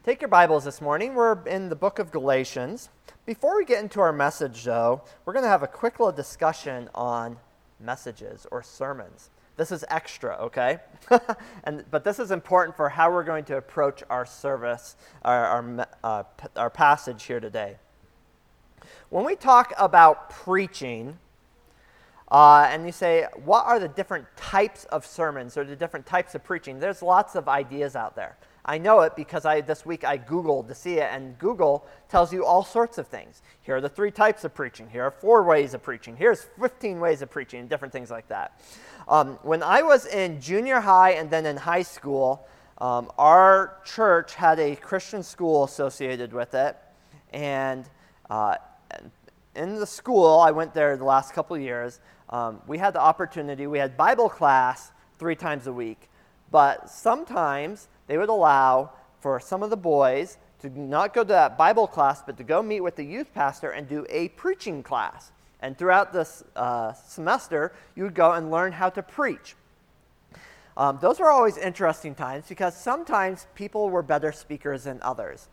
Take your Bibles this morning. We're in the book of Galatians. Before we get into our message, though, we're going to have a quick little discussion on messages or sermons. This is extra, okay? But this is important for how we're going to approach our service, our passage here today. When we talk about preaching, and you say, what are the different types of sermons or the different types of preaching? There's lots of ideas out there. I know it because this week I Googled to see it, and Google tells you all sorts of things. Here are the 3 types of preaching. Here are 4 ways of preaching. Here's 15 ways of preaching, and different things like that. When I was in junior high and then in high school, our church had a Christian school associated with it, and in the school, I went there the last couple of years, we had the opportunity, we had Bible class 3 times a week, but sometimes they would allow for some of the boys to not go to that Bible class, but to go meet with the youth pastor and do a preaching class. And throughout this semester, you would go and learn how to preach. Those were always interesting times because sometimes people were better speakers than others.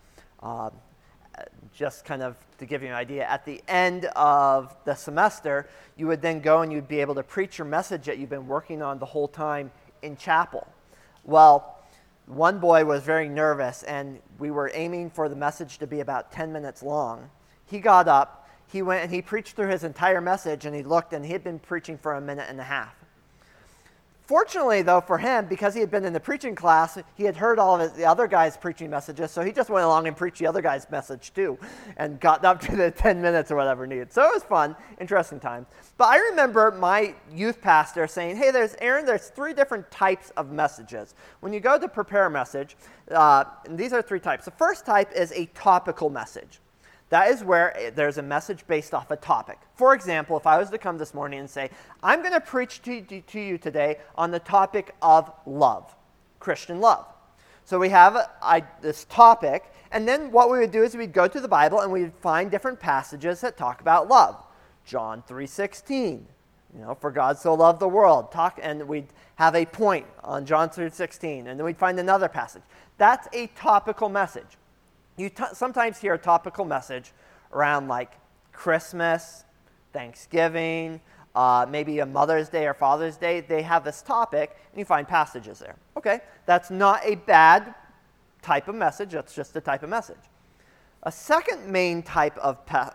Just kind of to give you an idea, at the end of the semester, you would then go and you'd be able to preach your message that you've been working on the whole time in chapel. Well, one boy was very nervous, and we were aiming for the message to be about 10 minutes long. He got up, he went and he preached through his entire message, and he looked, and he had been preaching for a minute and a half. Fortunately, though, for him, because he had been in the preaching class, he had heard all of the other guys' preaching messages, so he just went along and preached the other guy's message too, and got up to the 10 minutes or whatever needed. So it was fun, interesting time. But I remember my youth pastor saying, hey, Aaron, there's 3 different types of messages. When you go to prepare a message, and these are 3 types. The first type is a topical message. That is where there's a message based off a topic. For example, if I was to come this morning and say, I'm going to preach to you today on the topic of love, Christian love. So we have this topic, and then what we would do is we'd go to the Bible and we'd find different passages that talk about love. John 3:16, for God so loved the world. And we'd have a point on John 3:16, and then we'd find another passage. That's a topical message. You sometimes hear a topical message around like Christmas, Thanksgiving, maybe a Mother's Day or Father's Day. They have this topic, and you find passages there. Okay, that's not a bad type of message. That's just a type of message. A second main type of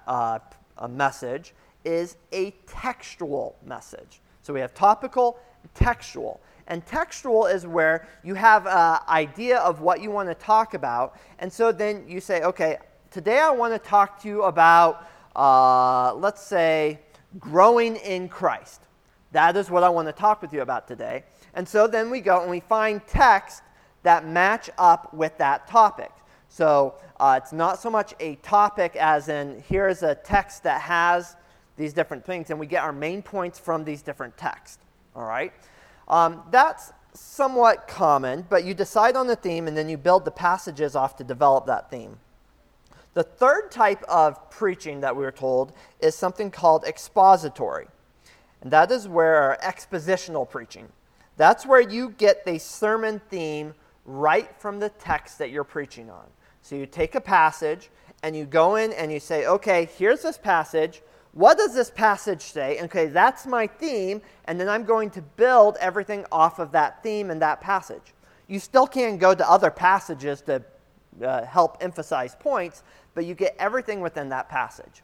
a message is a textual message. So we have topical and textual. And textual is where you have an idea of what you want to talk about. And so then you say, okay, today I want to talk to you about, let's say, growing in Christ. That is what I want to talk with you about today. And so then we go and we find texts that match up with that topic. So it's not so much a topic as in here's a text that has these different things, and we get our main points from these different texts. All right? That's somewhat common, but you decide on the theme and then you build the passages off to develop that theme. The third type of preaching that we were told is something called expository. And that is where expositional preaching. That's where you get the sermon theme right from the text that you're preaching on. So you take a passage and you go in and you say, okay, here's this passage. What does this passage say? Okay, that's my theme, and then I'm going to build everything off of that theme and that passage. You still can go to other passages to help emphasize points, but you get everything within that passage.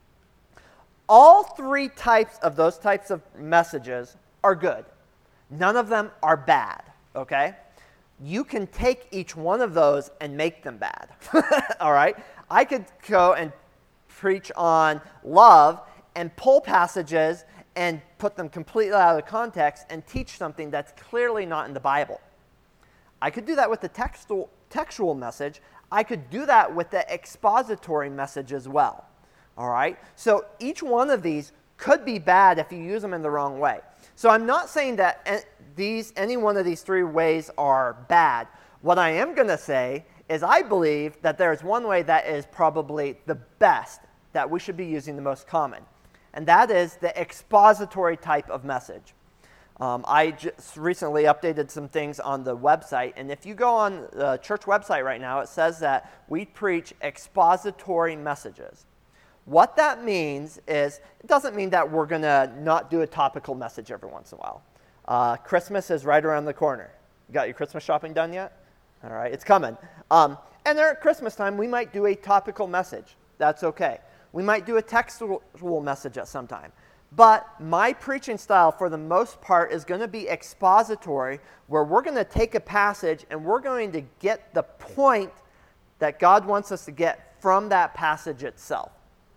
All 3 types of those types of messages are good. None of them are bad, okay? You can take each one of those and make them bad, all right? I could go and preach on love and pull passages and put them completely out of context and teach something that's clearly not in the Bible. I could do that with the textual message. I could do that with the expository message as well. All right? So each one of these could be bad if you use them in the wrong way. So I'm not saying that any one of these 3 ways are bad. What I am going to say is I believe that there's one way that is probably the best that we should be using the most common, and that is the expository type of message. I just recently updated some things on the website, and if you go on the church website right now, it says that we preach expository messages. What that means is, it doesn't mean that we're going to not do a topical message every once in a while. Christmas is right around the corner. You got your Christmas shopping done yet? All right, it's coming. And at Christmas time, we might do a topical message. That's okay. We might do a textual message at some time. But my preaching style, for the most part, is going to be expository, where we're going to take a passage and we're going to get the point that God wants us to get from that passage itself.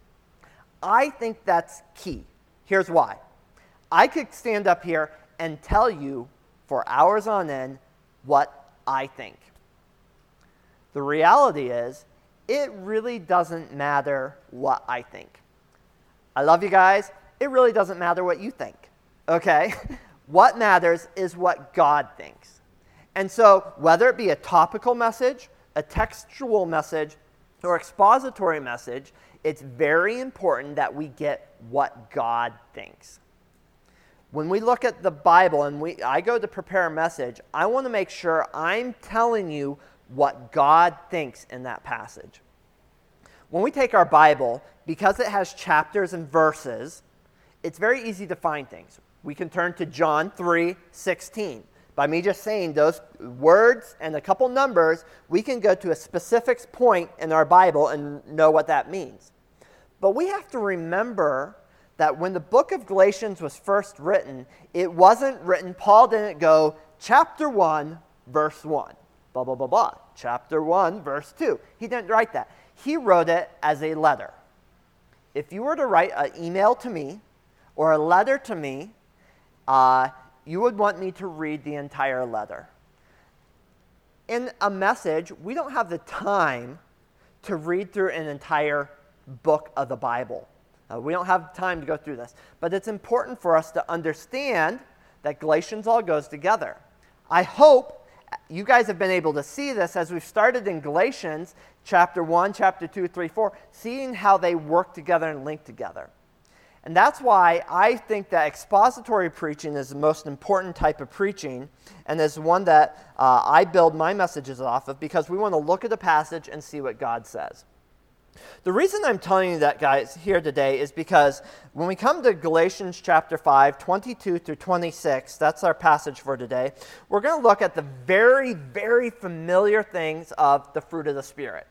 I think that's key. Here's why. I could stand up here and tell you for hours on end what I think. The reality is, it really doesn't matter what I think. I love you guys. It really doesn't matter what you think, okay? What matters is what God thinks. And so whether it be a topical message, a textual message, or expository message, it's very important that we get what God thinks. When we look at the Bible and I go to prepare a message, I want to make sure I'm telling you what God thinks in that passage. When we take our Bible, because it has chapters and verses, it's very easy to find things. We can turn to John 3:16. By me just saying those words and a couple numbers, we can go to a specific point in our Bible and know what that means. But we have to remember that when the book of Galatians was first written, it wasn't written, Paul didn't go, chapter 1, verse 1, blah, blah, blah, blah. Chapter 1, verse 2. He didn't write that. He wrote it as a letter. If you were to write an email to me, or a letter to me, you would want me to read the entire letter. In a message, we don't have the time to read through an entire book of the Bible. We don't have time to go through this. But it's important for us to understand that Galatians all goes together. I hope you guys have been able to see this as we've started in Galatians chapter 1, chapter 2, 3, 4, seeing how they work together and link together. And that's why I think that expository preaching is the most important type of preaching, and is one that I build my messages off of, because we want to look at the passage and see what God says. The reason I'm telling you that, guys, here today is because when we come to Galatians chapter 5, 22 through 26, that's our passage for today, we're going to look at the very, very familiar things of the fruit of the Spirit.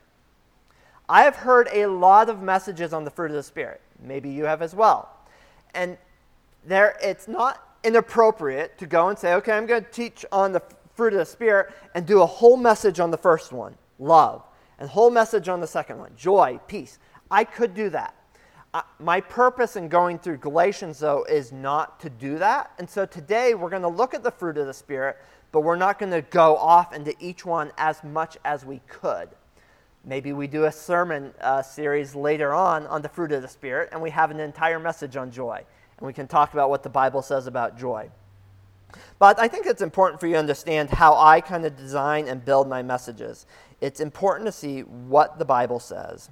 I have heard a lot of messages on the fruit of the Spirit. Maybe you have as well. And it's not inappropriate to go and say, okay, I'm going to teach on the fruit of the Spirit and do a whole message on the first one, love, and whole message on the second one, joy, peace. I could do that. My purpose in going through Galatians, though, is not to do that. And so today we're going to look at the fruit of the Spirit, but we're not going to go off into each one as much as we could. Maybe we do a sermon series later on the fruit of the Spirit, and we have an entire message on joy. And we can talk about what the Bible says about joy. But I think it's important for you to understand how I kind of design and build my messages. It's important to see what the Bible says.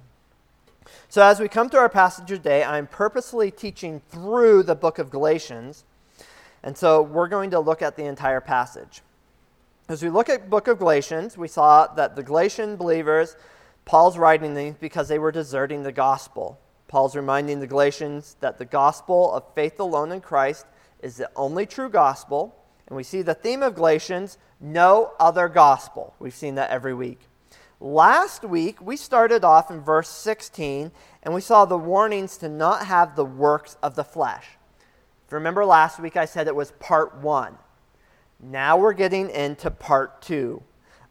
So as we come to our passage today, I'm purposely teaching through the book of Galatians. And so we're going to look at the entire passage. As we look at the book of Galatians, we saw that the Galatian believers, Paul's writing these because they were deserting the gospel. Paul's reminding the Galatians that the gospel of faith alone in Christ is the only true gospel. And we see the theme of Galatians, no other gospel. We've seen that every week. Last week, we started off in verse 16, and we saw the warnings to not have the works of the flesh. If you remember last week, I said it was part 1. Now we're getting into part 2.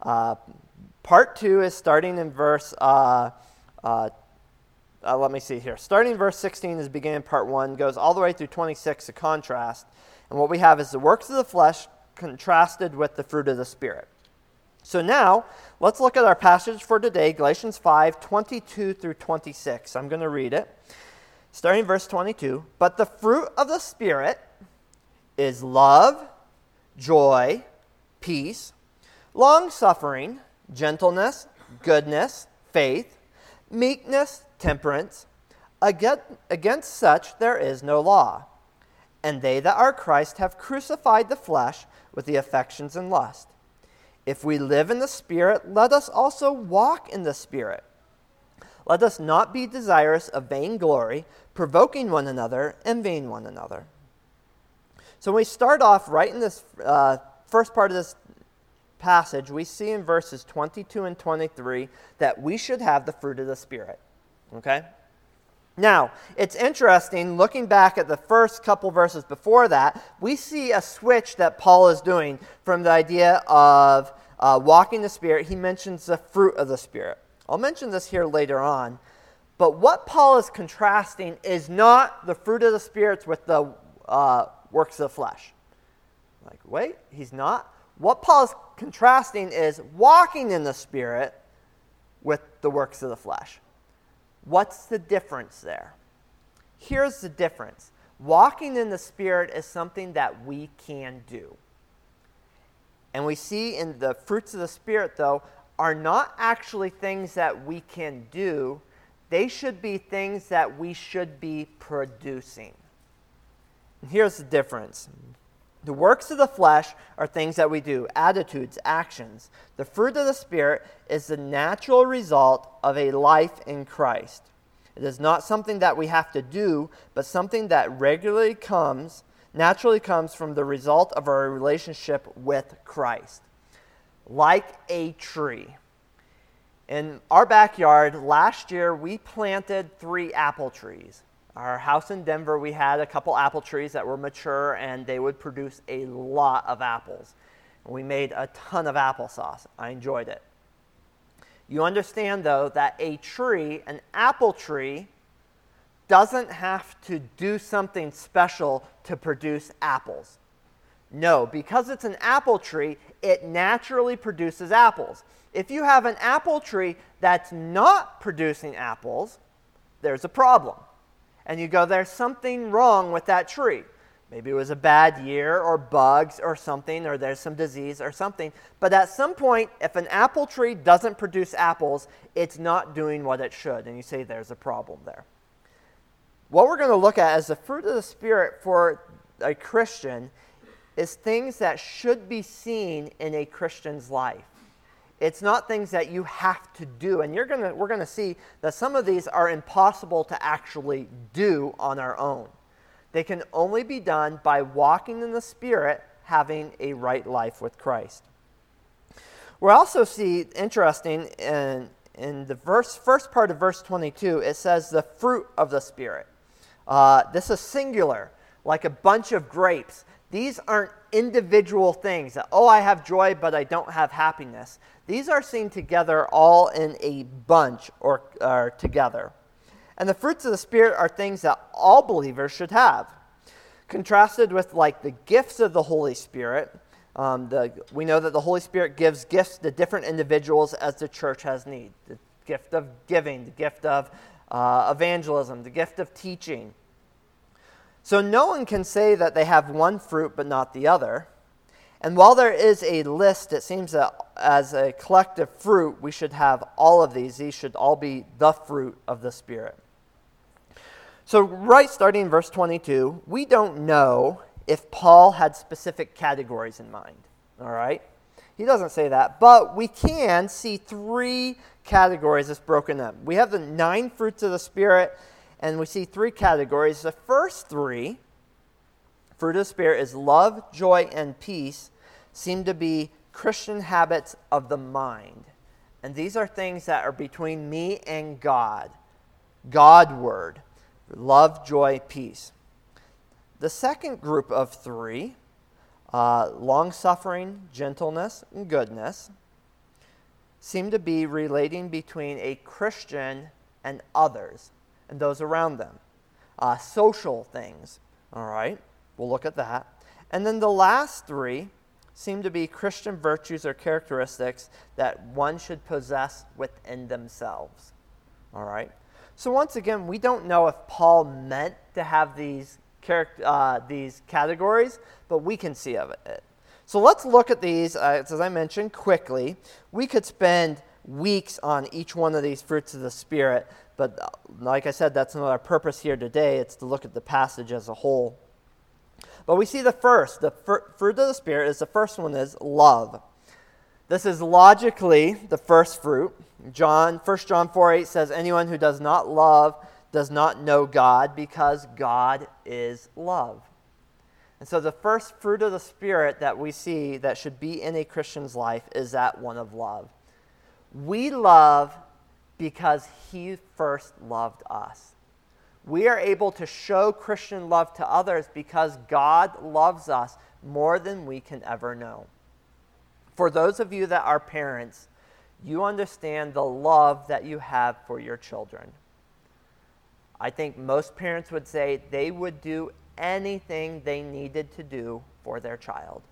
Part 2 is starting in verse, let me see here. Starting in verse 16 is beginning part 1, goes all the way through 26, a contrast. And what we have is the works of the flesh contrasted with the fruit of the Spirit. So now, let's look at our passage for today, Galatians 5, 22 through 26. I'm going to read it. Starting in verse 22. But the fruit of the Spirit is love, joy, peace, long-suffering, gentleness, goodness, faith, meekness, temperance. Against such there is no law. And they that are Christ have crucified the flesh with the affections and lust. If we live in the Spirit, let us also walk in the Spirit. Let us not be desirous of vainglory, provoking one another, envying one another. So when we start off right in this first part of this passage, we see in verses 22 and 23 that we should have the fruit of the Spirit. Okay? Now, it's interesting, looking back at the first couple verses before that, we see a switch that Paul is doing from the idea of walking the Spirit. He mentions the fruit of the Spirit. I'll mention this here later on, but what Paul is contrasting is not the fruit of the Spirit with the works of the flesh. Like, wait, he's not? What Paul is contrasting is walking in the Spirit with the works of the flesh. What's the difference there? Here's the difference. Walking in the Spirit is something that we can do. And we see in the fruits of the Spirit, though, are not actually things that we can do. They should be things that we should be producing. And here's the difference. The works of the flesh are things that we do, attitudes, actions. The fruit of the Spirit is the natural result of a life in Christ. It is not something that we have to do, but something that naturally comes from the result of our relationship with Christ. Like a tree. In our backyard, last year, we planted 3 apple trees. Our house in Denver, we had a couple apple trees that were mature, and they would produce a lot of apples. We made a ton of applesauce. I enjoyed it. You understand, though, that a tree, an apple tree, doesn't have to do something special to produce apples. No, because it's an apple tree, it naturally produces apples. If you have an apple tree that's not producing apples, there's a problem. And you go, there's something wrong with that tree. Maybe it was a bad year or bugs or something, or there's some disease or something. But at some point, if an apple tree doesn't produce apples, it's not doing what it should. And you say there's a problem there. What we're going to look at as the fruit of the Spirit for a Christian is things that should be seen in a Christian's life. It's not things that you have to do. And we're going to see that some of these are impossible to actually do on our own. They can only be done by walking in the Spirit, having a right life with Christ. We'll also see, interesting, in the first part of verse 22, it says the fruit of the Spirit. This is singular, like a bunch of grapes. These aren't individual things that, I have joy, but I don't have happiness. These are seen together all in a bunch or together. And the fruits of the Spirit are things that all believers should have. Contrasted with like the gifts of the Holy Spirit, we know that the Holy Spirit gives gifts to different individuals as the church has need. The gift of giving, the gift of evangelism, the gift of teaching. So no one can say that they have one fruit but not the other. And while there is a list, it seems that as a collective fruit, we should have all of these. These should all be the fruit of the Spirit. So starting in verse 22, we don't know if Paul had specific categories in mind. All right? He doesn't say that. But we can see 3 categories that's broken up. We have the 9 fruits of the Spirit, and we see 3 categories. The first 3, fruit of the Spirit, is love, joy, and peace, seem to be Christian habits of the mind. And these are things that are between me and God. God-word. Love, joy, peace. The second group of 3, long-suffering, gentleness, and goodness, seem to be relating between a Christian and others and those around them. Social things. All right, we'll look at that. And then the last 3 seem to be Christian virtues or characteristics that one should possess within themselves. All right. So once again, we don't know if Paul meant to have these categories, but we can see of it. So let's look at these, as I mentioned, quickly. We could spend weeks on each one of these fruits of the Spirit, but like I said, that's not our purpose here today. It's to look at the passage as a whole. But we see the first. The fruit of the Spirit is the first one is love. This is logically the first fruit. 1 John 4:8 says, anyone who does not love does not know God, because God is love. And so the first fruit of the Spirit that we see that should be in a Christian's life is that one of love. We love because he first loved us. We are able to show Christian love to others because God loves us more than we can ever know. For those of you that are parents, you understand the love that you have for your children. I think most parents would say they would do anything they needed to do for their child.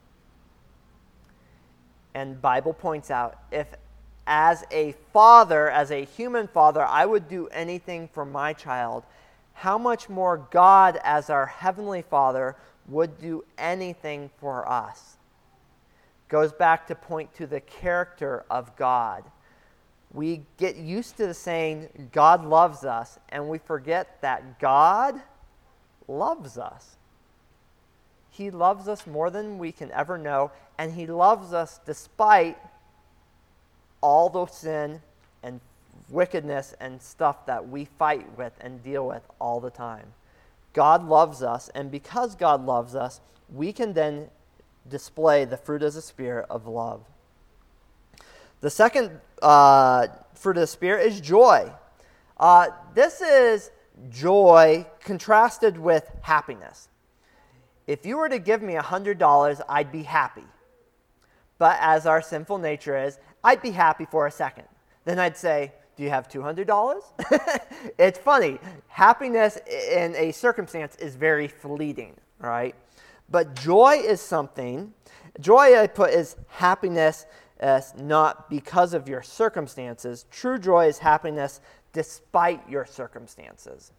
And the Bible points out, if as a father, as a human father, I would do anything for my child, how much more God, as our Heavenly Father, would do anything for us. Goes back to point to the character of God. We get used to saying God loves us, and we forget that God loves us. He loves us more than we can ever know, and he loves us despite all the sin and wickedness and stuff that we fight with and deal with all the time. God loves us, and because God loves us, we can then display the fruit of the Spirit of love. The second fruit of the Spirit is joy. This is joy contrasted with happiness. If you were to give me $100, I'd be happy. But as our sinful nature is, I'd be happy for a second. Then I'd say, do you have $200? It's funny. Happiness in a circumstance is very fleeting, right? But joy is something. Joy, I put, is happiness not because of your circumstances. True joy is happiness despite your circumstances.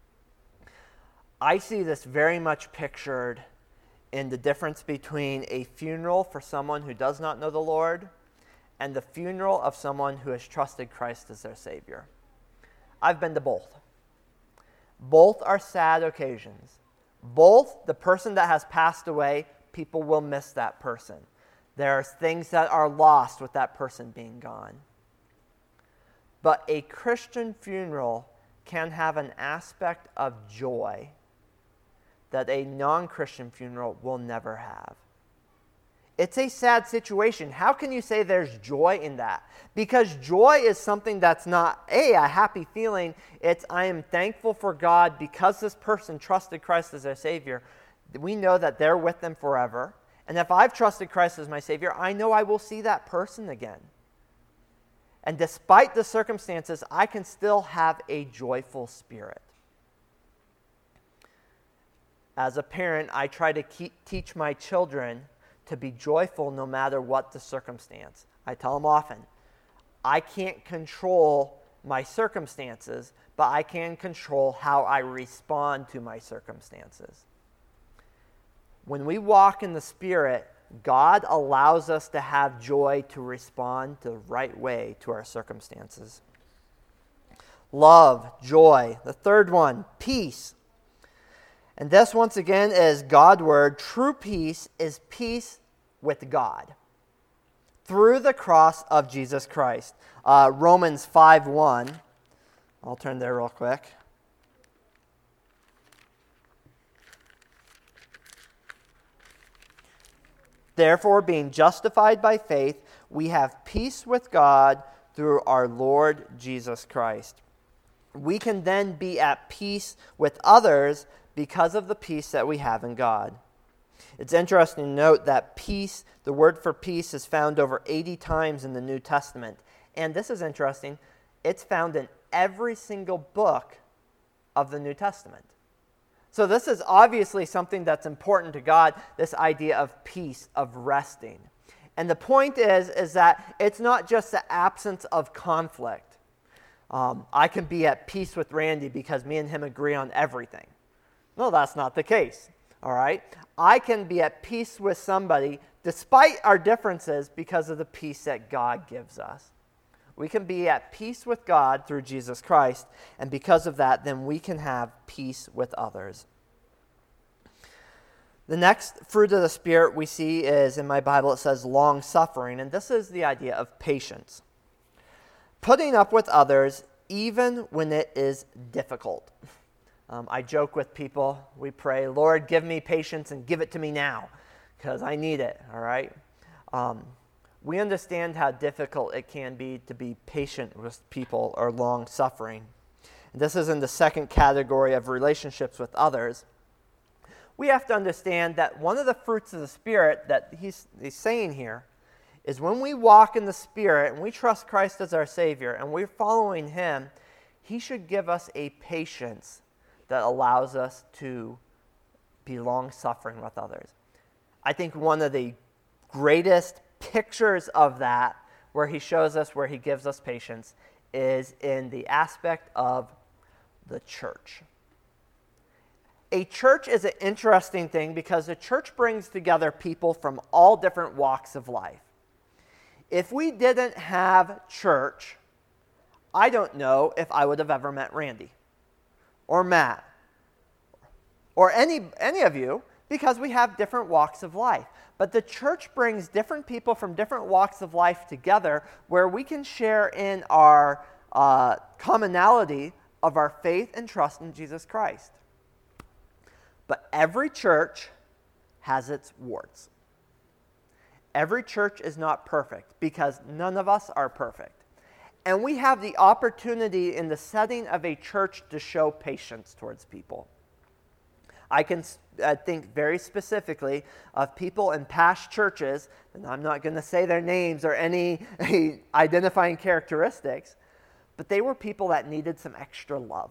I see this very much pictured in the difference between a funeral for someone who does not know the Lord and the funeral of someone who has trusted Christ as their Savior. I've been to both. Both are sad occasions. Both, the person that has passed away, people will miss that person. There are things that are lost with that person being gone. But a Christian funeral can have an aspect of joy that a non-Christian funeral will never have. It's a sad situation. How can you say there's joy in that? Because joy is something that's not a happy feeling. It's I am thankful for God because this person trusted Christ as their Savior. We know that they're with them forever. And if I've trusted Christ as my Savior, I know I will see that person again. And despite the circumstances, I can still have a joyful spirit. As a parent, I try to teach my children to be joyful no matter what the circumstance. I tell them often, I can't control my circumstances, but I can control how I respond to my circumstances. When we walk in the Spirit, God allows us to have joy to respond the right way to our circumstances. Love, joy. The third one, peace. And this, once again, is God's word. True peace is peace with God through the cross of Jesus Christ. Romans 5:1. I'll turn there real quick. Therefore, being justified by faith, we have peace with God through our Lord Jesus Christ. We can then be at peace with others because of the peace that we have in God. It's interesting to note that peace, the word for peace, is found over 80 times in the New Testament. And this is interesting, it's found in every single book of the New Testament. So this is obviously something that's important to God, this idea of peace, of resting. And the point is that it's not just the absence of conflict. I can be at peace with Randy because me and him agree on everything. No, that's not the case. All right? I can be at peace with somebody despite our differences because of the peace that God gives us. We can be at peace with God through Jesus Christ, and because of that, then we can have peace with others. The next fruit of the Spirit we see is, in my Bible, it says long-suffering, and this is the idea of patience. Putting up with others even when it is difficult. I joke with people, we pray, Lord, give me patience and give it to me now, because I need it, all right? We understand how difficult it can be to be patient with people or long-suffering. This is in the second category of relationships with others. We have to understand that one of the fruits of the Spirit that he's saying here is when we walk in the Spirit and we trust Christ as our Savior and we're following Him, He should give us a patience that allows us to be long-suffering with others. I think one of the greatest pictures of that, where He shows us, where He gives us patience, is in the aspect of the church. A church is an interesting thing because a church brings together people from all different walks of life. If we didn't have church, I don't know if I would have ever met Randy or Matt or any of you, because we have different walks of life. But the church brings different people from different walks of life together where we can share in our commonality of our faith and trust in Jesus Christ. But every church has its warts. Every church is not perfect because none of us are perfect. And we have the opportunity in the setting of a church to show patience towards people. I can think very specifically of people in past churches, and I'm not going to say their names or any identifying characteristics, but they were people that needed some extra love.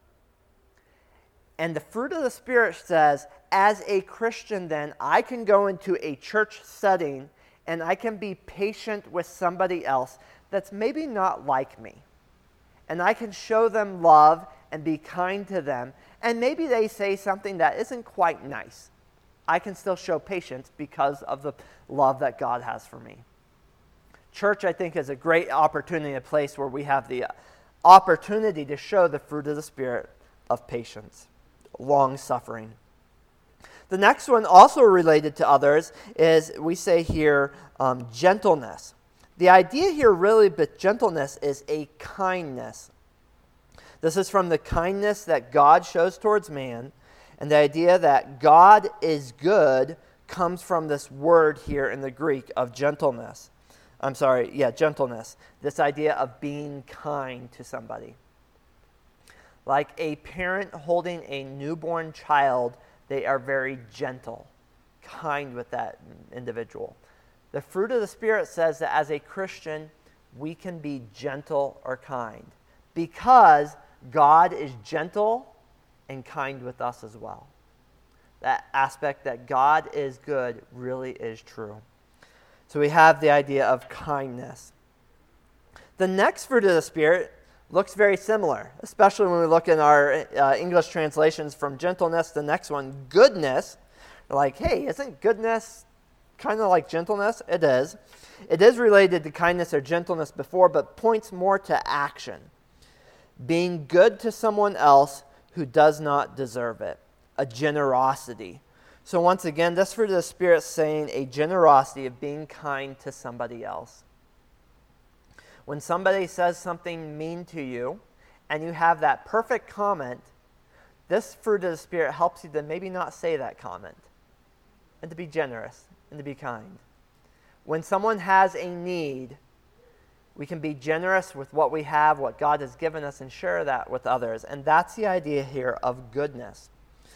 And the fruit of the Spirit says, as a Christian then, I can go into a church setting and I can be patient with somebody else that's maybe not like me. And I can show them love and be kind to them. And maybe they say something that isn't quite nice. I can still show patience because of the love that God has for me. Church, I think, is a great opportunity, a place where we have the opportunity to show the fruit of the Spirit of patience. Long-suffering. The next one, also related to others, is we say here gentleness. The idea here really, but gentleness is a kindness. This is from the kindness that God shows towards man, and the idea that God is good comes from this word here in the Greek of gentleness. Gentleness. This idea of being kind to somebody. Like a parent holding a newborn child, they are very gentle, kind with that individual. The fruit of the Spirit says that as a Christian, we can be gentle or kind because God is gentle and kind with us as well. That aspect that God is good really is true. So we have the idea of kindness. The next fruit of the Spirit looks very similar, especially when we look in our English translations from gentleness. The next one, goodness. Like, hey, isn't goodness kind of like gentleness? It is. It is related to kindness or gentleness before, but points more to action. Being good to someone else who does not deserve it. A generosity. So once again, this fruit of the Spirit saying a generosity of being kind to somebody else. When somebody says something mean to you and you have that perfect comment, this fruit of the Spirit helps you to maybe not say that comment and to be generous and to be kind. When someone has a need, we can be generous with what we have, what God has given us, and share that with others. And that's the idea here of goodness.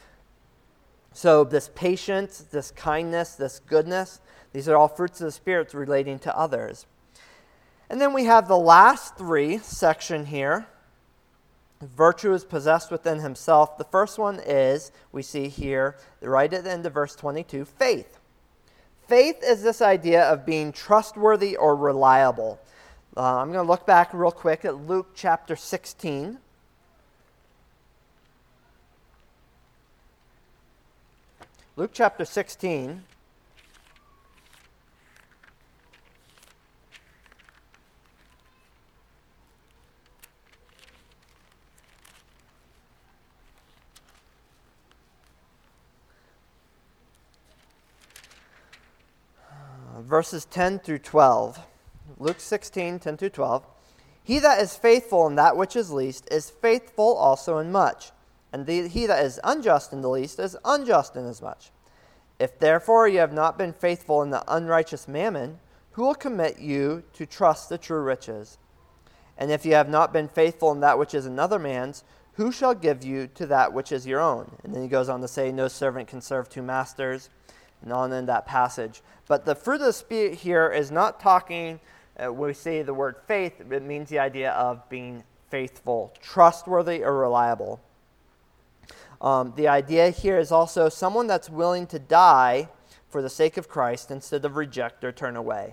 So this patience, this kindness, this goodness, these are all fruits of the Spirit relating to others. And then we have the last three section here. Virtue is possessed within himself. The first one is, we see here, right at the end of verse 22, faith. Faith is this idea of being trustworthy or reliable. I'm going to look back real quick at Luke chapter 16. Luke chapter 16. verses 10 through 12. Luke 16, 10 through 12. He that is faithful in that which is least is faithful also in much, and he that is unjust in the least is unjust in as much. If therefore you have not been faithful in the unrighteous mammon, who will commit you to trust the true riches? And if you have not been faithful in that which is another man's, who shall give you to that which is your own? And then he goes on to say, no servant can serve two masters, and on in that passage. But the fruit of the Spirit here is not talking, when we say the word faith, it means the idea of being faithful, trustworthy, or reliable. The idea here is also someone that's willing to die for the sake of Christ instead of reject or turn away.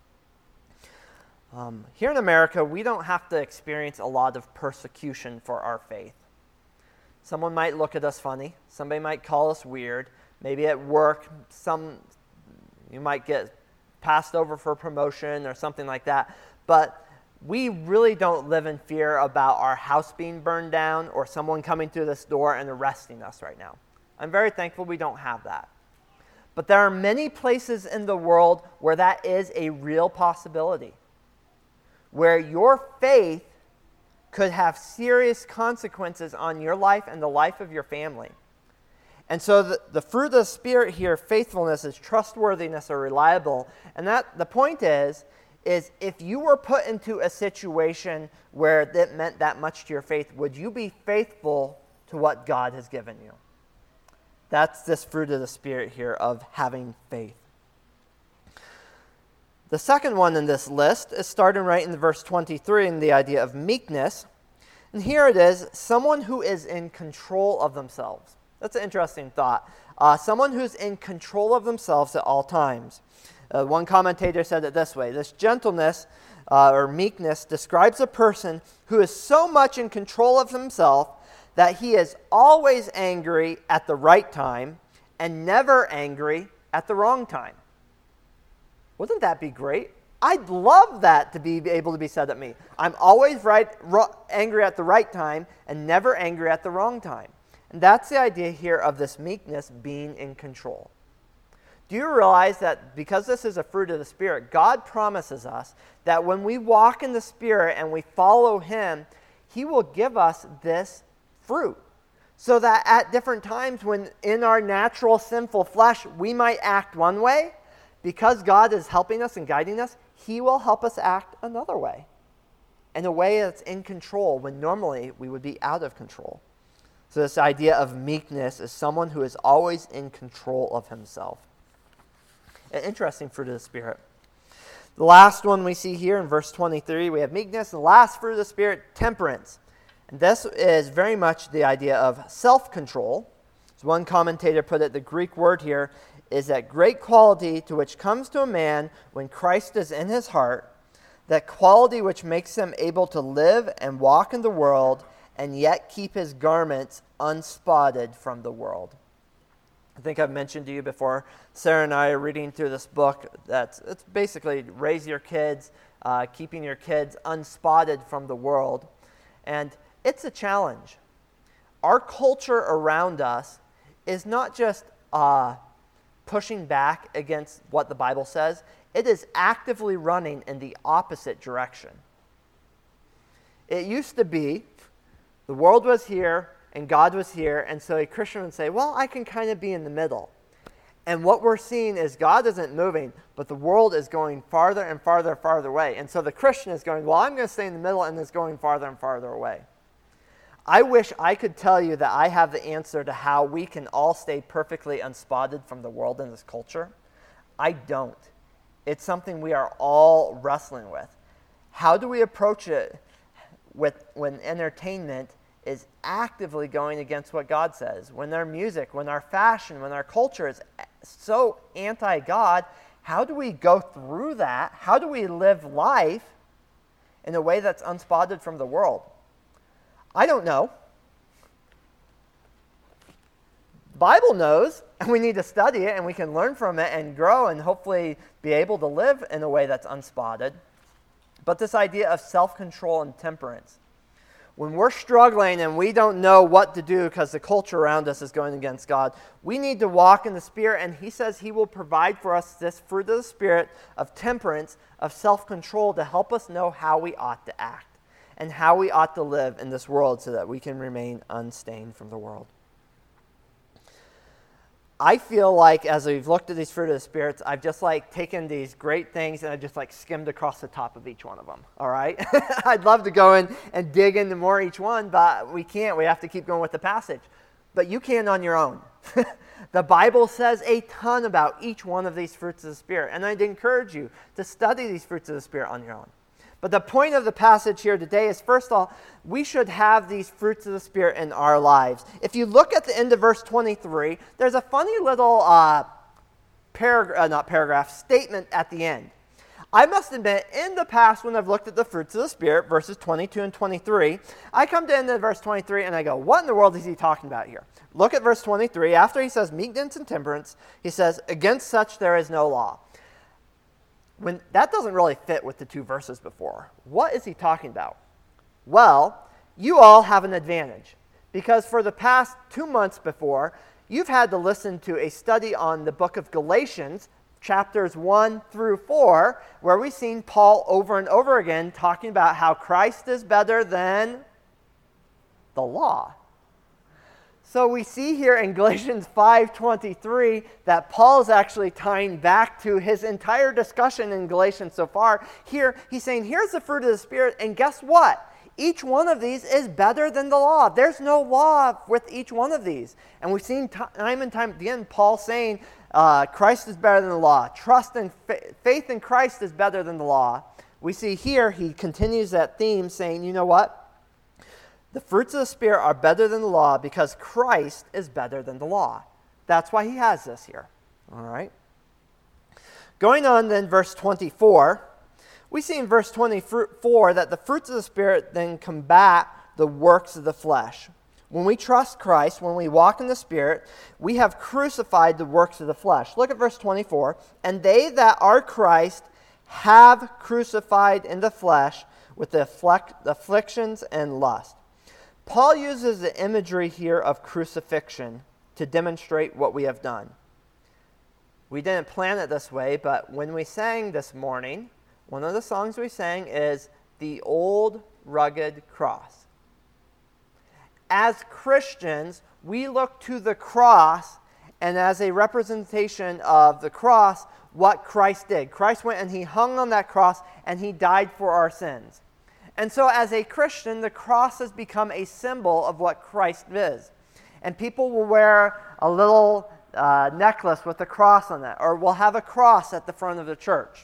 Here in America, we don't have to experience a lot of persecution for our faith. Someone might look at us funny. Somebody might call us weird. Maybe at work, you might get passed over for promotion or something like that. But we really don't live in fear about our house being burned down or someone coming through this door and arresting us right now. I'm very thankful we don't have that. But there are many places in the world where that is a real possibility, where your faith could have serious consequences on your life and the life of your family. And so the fruit of the Spirit here, faithfulness, is trustworthiness or reliable. And the point is if you were put into a situation where that meant that much to your faith, would you be faithful to what God has given you? That's this fruit of the Spirit here of having faith. The second one in this list is starting right in verse 23 in the idea of meekness. And here it is, someone who is in control of themselves. That's an interesting thought. Someone who's in control of themselves at all times. One commentator said it this way: this gentleness or meekness describes a person who is so much in control of himself that he is always angry at the right time and never angry at the wrong time. Wouldn't that be great? I'd love that to be able to be said at me. I'm always angry at the right time and never angry at the wrong time. And that's the idea here of this meekness being in control. Do you realize that because this is a fruit of the Spirit, God promises us that when we walk in the Spirit and we follow Him, He will give us this fruit. So that at different times when in our natural sinful flesh we might act one way, because God is helping us and guiding us, He will help us act another way. In a way that's in control when normally we would be out of control. So this idea of meekness is someone who is always in control of himself. An interesting fruit of the Spirit. The last one we see here in verse 23, we have meekness. And the last fruit of the Spirit, temperance. And this is very much the idea of self-control. As one commentator put it, the Greek word here is that great quality to which comes to a man when Christ is in his heart, that quality which makes him able to live and walk in the world and yet keep his garments unspotted from the world. I think I've mentioned to you before, Sarah and I are reading through this book it's basically raise your kids, keeping your kids unspotted from the world. And it's a challenge. Our culture around us is not just pushing back against what the Bible says. It is actively running in the opposite direction. It used to be the world was here and God was here, and so a Christian would say, well, I can kind of be in the middle. And what we're seeing is God isn't moving, but the world is going farther and farther and farther away. And so the Christian is going, well, I'm going to stay in the middle, and it's going farther and farther away. I wish I could tell you that I have the answer to how we can all stay perfectly unspotted from the world and this culture. I don't. It's something we are all wrestling with. How do we approach it when entertainment is actively going against what God says? When our music, when our fashion, when our culture is so anti-God, how do we go through that? How do we live life in a way that's unspotted from the world? I don't know. The Bible knows, and we need to study it, and we can learn from it and grow and hopefully be able to live in a way that's unspotted. But this idea of self-control and temperance. when we're struggling and we don't know what to do because the culture around us is going against God, we need to walk in the Spirit, and he says he will provide for us this fruit of the Spirit of temperance, of self-control, to help us know how we ought to act and how we ought to live in this world so that we can remain unstained from the world. I feel like as we've looked at these fruit of the Spirits, I've just taken these great things and I just skimmed across the top of each one of them, all right? I'd love to go in and dig into more each one, but we can't. We have to keep going with the passage. But you can on your own. The Bible says a ton about each one of these fruits of the Spirit, and I'd encourage you to study these fruits of the Spirit on your own. But the point of the passage here today is, first of all, we should have these fruits of the Spirit in our lives. If you look at the end of verse 23, there's a funny little statement at the end. I must admit, in the past, when I've looked at the fruits of the Spirit, verses 22 and 23, I come to the end of verse 23 and I go, what in the world is he talking about here? Look at verse 23. After he says meekness and temperance, he says, against such there is no law. That doesn't really fit with the two verses before. What is he talking about? Well, you all have an advantage, because for the past 2 months before, you've had to listen to a study on the book of Galatians, chapters 1 through 4, where we've seen Paul over and over again talking about how Christ is better than the law. So we see here in Galatians 5:23 that Paul is actually tying back to his entire discussion in Galatians so far. Here, he's saying, here's the fruit of the Spirit, and guess what? Each one of these is better than the law. There's no law with each one of these. And we've seen time and time again Paul saying Christ is better than the law. Trust and faith in Christ is better than the law. We see here he continues that theme saying, you know what? The fruits of the Spirit are better than the law because Christ is better than the law. That's why he has this here. All right. Going on then, verse 24, we see in verse 24 that the fruits of the Spirit then combat the works of the flesh. When we trust Christ, when we walk in the Spirit, we have crucified the works of the flesh. Look at verse 24. And they that are Christ have crucified in the flesh with the afflictions and lust. Paul uses the imagery here of crucifixion to demonstrate what we have done. We didn't plan it this way, but when we sang this morning, one of the songs we sang is The Old Rugged Cross. As Christians, we look to the cross, and as a representation of the cross, what Christ did. Christ went and he hung on that cross, and he died for our sins. And so as a Christian, the cross has become a symbol of what Christ is. And people will wear a little necklace with a cross on it, or will have a cross at the front of the church.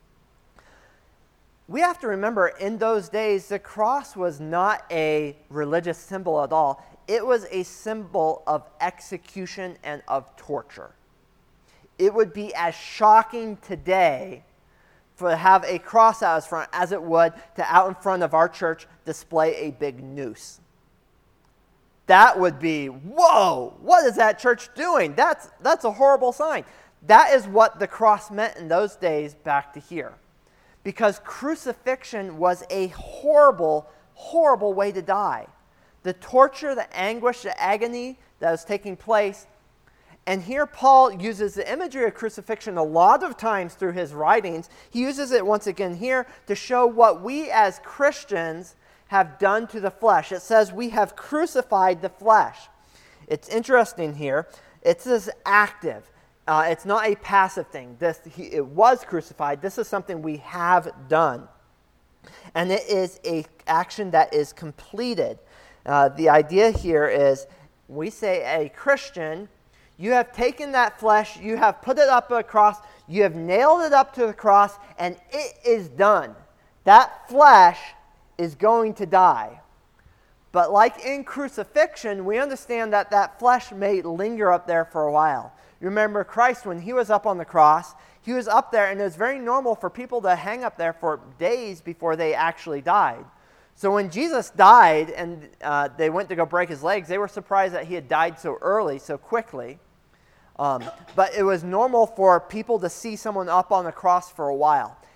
We have to remember, in those days, the cross was not a religious symbol at all. It was a symbol of execution and of torture. It would be as shocking today to have a cross out front as it would to out in front of our church display a big noose. That would be, whoa, what is that church doing? That's a horrible sign. That is what the cross meant in those days back to here. Because crucifixion was a horrible, horrible way to die. The torture, the anguish, the agony that was taking place. And here Paul uses the imagery of crucifixion a lot of times through his writings. He uses it once again here to show what we as Christians have done to the flesh. It says we have crucified the flesh. It's interesting here. It says active. It's not a passive thing. It was crucified. This is something we have done. And it is an action that is completed. The idea here is we say a Christian, you have taken that flesh, you have put it up on a cross, you have nailed it up to the cross, and it is done. That flesh is going to die. But like in crucifixion, we understand that that flesh may linger up there for a while. You remember Christ, when he was up on the cross, he was up there, and it was very normal for people to hang up there for days before they actually died. So when Jesus died and they went to go break his legs, they were surprised that he had died so early, so quickly. But it was normal for people to see someone up on the cross for a while.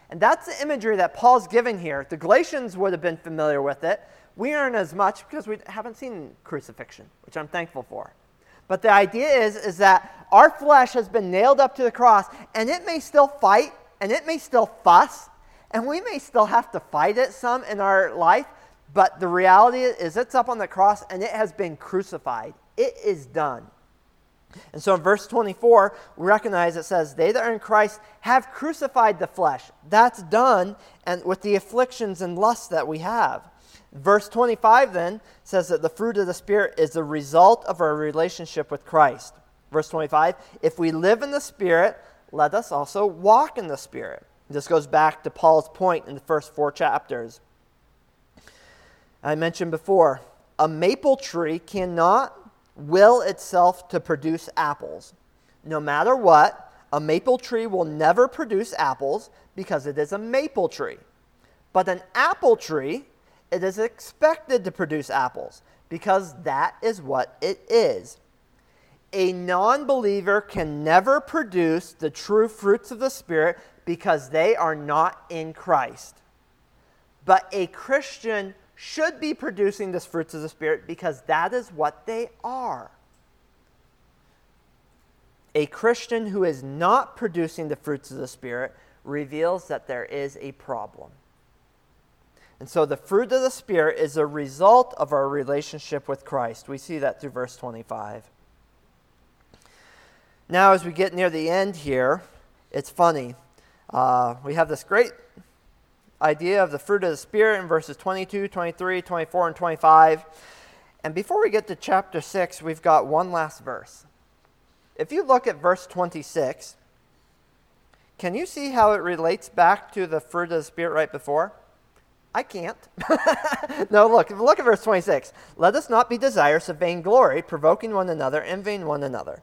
And that's the imagery that Paul's giving here. The Galatians would have been familiar with it. We aren't as much because we haven't seen crucifixion, which I'm thankful for. But the idea is that our flesh has been nailed up to the cross, and it may still fight, and it may still fuss, and we may still have to fight it some in our life, but the reality is it's up on the cross, and it has been crucified. It is done. And so in verse 24, we recognize it says, they that are in Christ have crucified the flesh. That's done, and with the afflictions and lusts that we have. Verse 25 then says that the fruit of the Spirit is the result of our relationship with Christ. Verse 25, if we live in the Spirit, let us also walk in the Spirit. This goes back to Paul's point in the first 4 chapters. I mentioned before, a maple tree cannot will itself to produce apples. No matter what, a maple tree will never produce apples because it is a maple tree. But an apple tree, it is expected to produce apples because that is what it is. A non-believer can never produce the true fruits of the Spirit because they are not in Christ. But a Christian should be producing the fruits of the Spirit because that is what they are. A Christian who is not producing the fruits of the Spirit reveals that there is a problem. And so the fruit of the Spirit is a result of our relationship with Christ. We see that through verse 25. Now, as we get near the end here, it's funny. We have this great idea of the fruit of the Spirit in verses 22, 23, 24, and 25. And before we get to chapter 6, we've got one last verse. If you look at verse 26, can you see how it relates back to the fruit of the Spirit right before? I can't. No, look at verse 26. Let us not be desirous of vainglory, provoking one another, envying one another.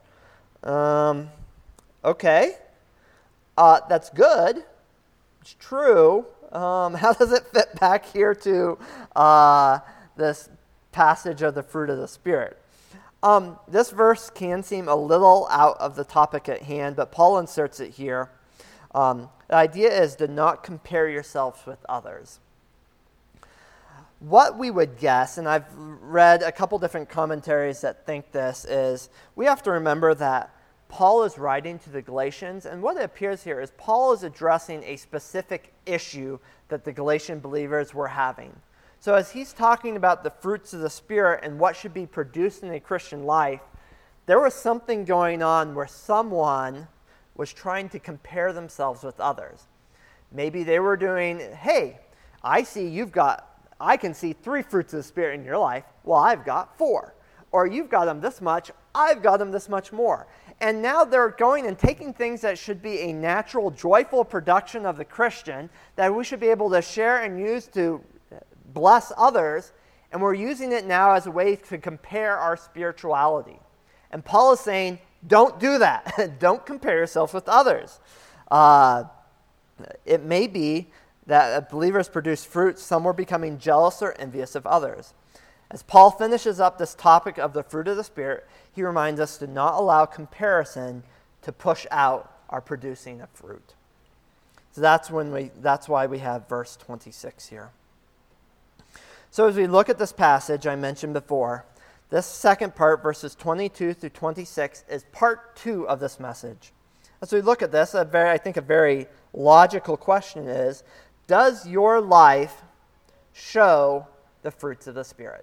Okay. That's good. It's true. How does it fit back here to this passage of the fruit of the Spirit? This verse can seem a little out of the topic at hand, but Paul inserts it here. The idea is to not compare yourselves with others. What we would guess, and I've read a couple different commentaries that think this, is we have to remember that Paul is writing to the Galatians, and what it appears here is Paul is addressing a specific issue that the Galatian believers were having. So as he's talking about the fruits of the Spirit and what should be produced in a Christian life, there was something going on where someone was trying to compare themselves with others. Maybe they were doing, hey, I can see 3 fruits of the Spirit in your life. Well, I've got 4. Or you've got them this much, I've got them this much more. And now they're going and taking things that should be a natural, joyful production of the Christian that we should be able to share and use to bless others, and we're using it now as a way to compare our spirituality. And Paul is saying, don't do that. Don't compare yourself with others. It may be that believers produce fruit, some were becoming jealous or envious of others. As Paul finishes up this topic of the fruit of the Spirit, he reminds us to not allow comparison to push out our producing of fruit. So that's why we have verse 26 here. So as we look at this passage I mentioned before, this second part, verses 22 through 26, is part 2 of this message. As we look at this, I think a very logical question is, does your life show the fruits of the Spirit?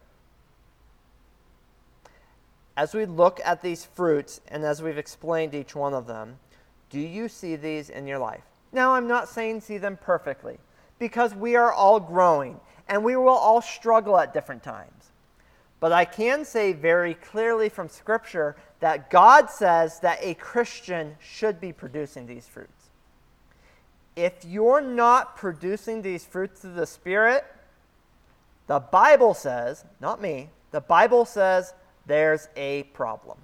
As we look at these fruits, and as we've explained each one of them, do you see these in your life? Now, I'm not saying see them perfectly, because we are all growing, and we will all struggle at different times. But I can say very clearly from Scripture that God says that a Christian should be producing these fruits. If you're not producing these fruits of the Spirit, the Bible says, not me, the Bible says there's a problem.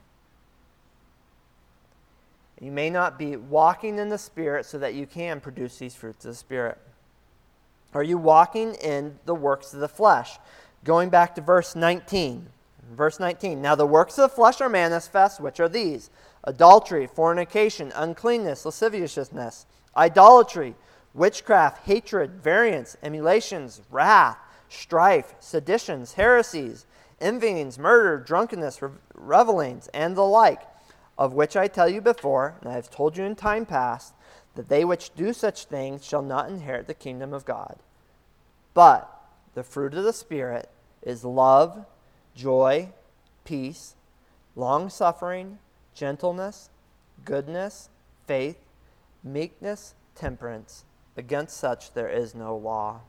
You may not be walking in the Spirit so that you can produce these fruits of the Spirit. Are you walking in the works of the flesh? Going back to verse 19. Verse 19, now the works of the flesh are manifest, which are these: adultery, fornication, uncleanness, lasciviousness, idolatry, witchcraft, hatred, variance, emulations, wrath, strife, seditions, heresies, envyings, murder, drunkenness, revelings, and the like, of which I tell you before, and I have told you in time past, that they which do such things shall not inherit the kingdom of God. But the fruit of the Spirit is love, joy, peace, long-suffering, gentleness, goodness, faith, meekness, temperance. Against such there is no law.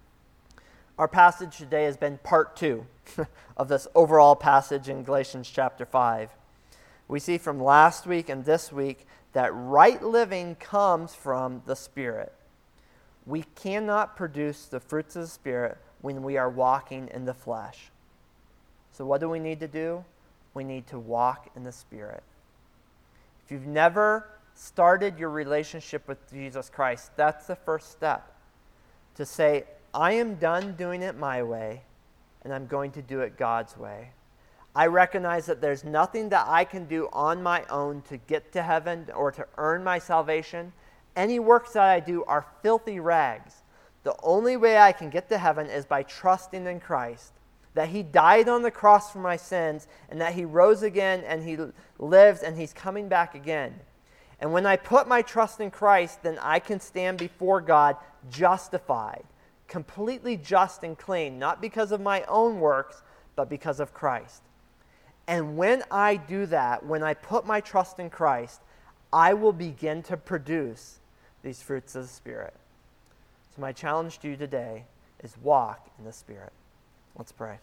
Our passage today has been part 2 of this overall passage in Galatians chapter 5. We see from last week and this week that right living comes from the Spirit. We cannot produce the fruits of the Spirit when we are walking in the flesh. So what do we need to do? We need to walk in the Spirit. If you've never started your relationship with Jesus Christ, that's the first step. To say, I am done doing it my way, and I'm going to do it God's way. I recognize that there's nothing that I can do on my own to get to heaven or to earn my salvation. Any works that I do are filthy rags. The only way I can get to heaven is by trusting in Christ, that He died on the cross for my sins, and that He rose again, and He lives, and He's coming back again. And when I put my trust in Christ, then I can stand before God justified, completely just and clean, not because of my own works, but because of Christ. And when I do that, when I put my trust in Christ, I will begin to produce these fruits of the Spirit. So my challenge to you today is walk in the Spirit. Let's pray.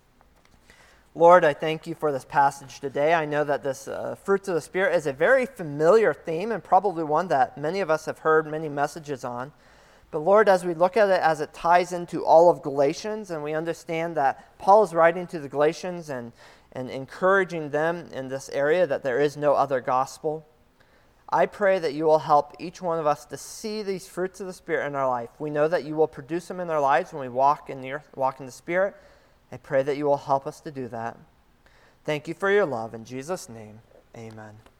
Lord, I thank you for this passage today. I know that this fruits of the Spirit is a very familiar theme and probably one that many of us have heard many messages on. But Lord, as we look at it as it ties into all of Galatians, and we understand that Paul is writing to the Galatians and encouraging them in this area that there is no other gospel, I pray that you will help each one of us to see these fruits of the Spirit in our life. We know that you will produce them in our lives when we walk in the Spirit. I pray that you will help us to do that. Thank you for your love. In Jesus' name, amen.